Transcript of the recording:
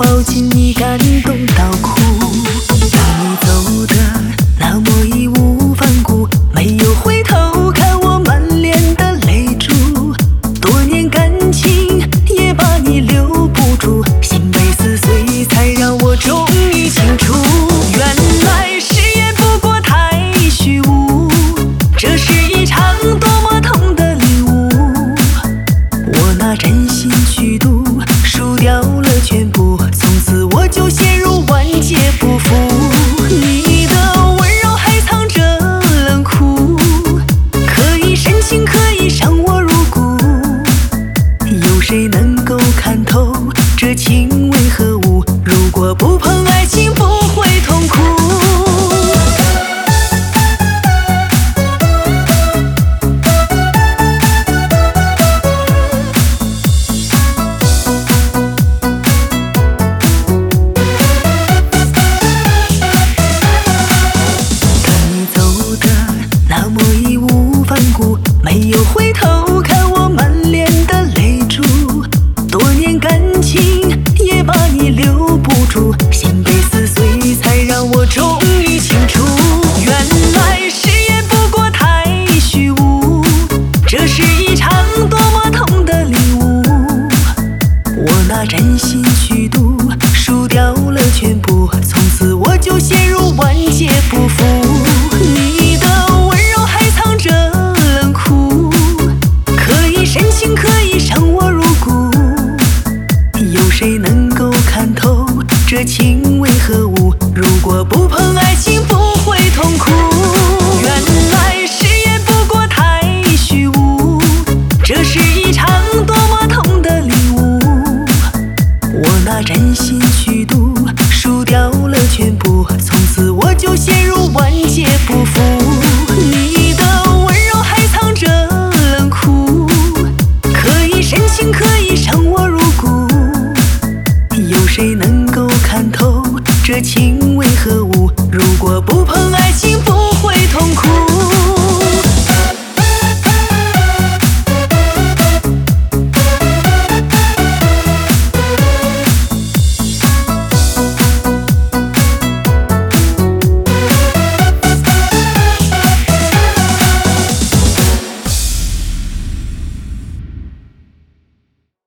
抱紧你感动到哭。当你走的那么义无反顾，没有回头看我满脸的泪珠，多年感情也把你留不住，心被撕碎才让我终于清楚，原来誓言不过太虚无，这是一场多么痛的礼物，我拿真心去赌，输掉了全部，从此我就陷入万劫不复。你的温柔还藏着冷酷，可以深情，可以伤我入骨，有谁能够看透这情为何物？如果不碰爱情，不会痛苦。那么义无反顾，没有回头看我满脸的泪珠，多年感情也把你留不住，心被撕碎才让我终于清楚，原来誓言不过太虚无，这是一场多么痛的礼物，我拿真心去赌，输掉了全部，从此我就陷入万劫不复。你的可以伤我入骨，有谁能够看透这情为何物？如果不碰爱情，不会痛苦。原来誓言不过太虚无，这是一场多么痛的礼物，我拿真心去赌，输掉了全部，从此我就陷入万劫不复。你的温柔还藏着冷酷，深情可以伤我入骨，有谁能够看透这情为何物？如果不碰爱情，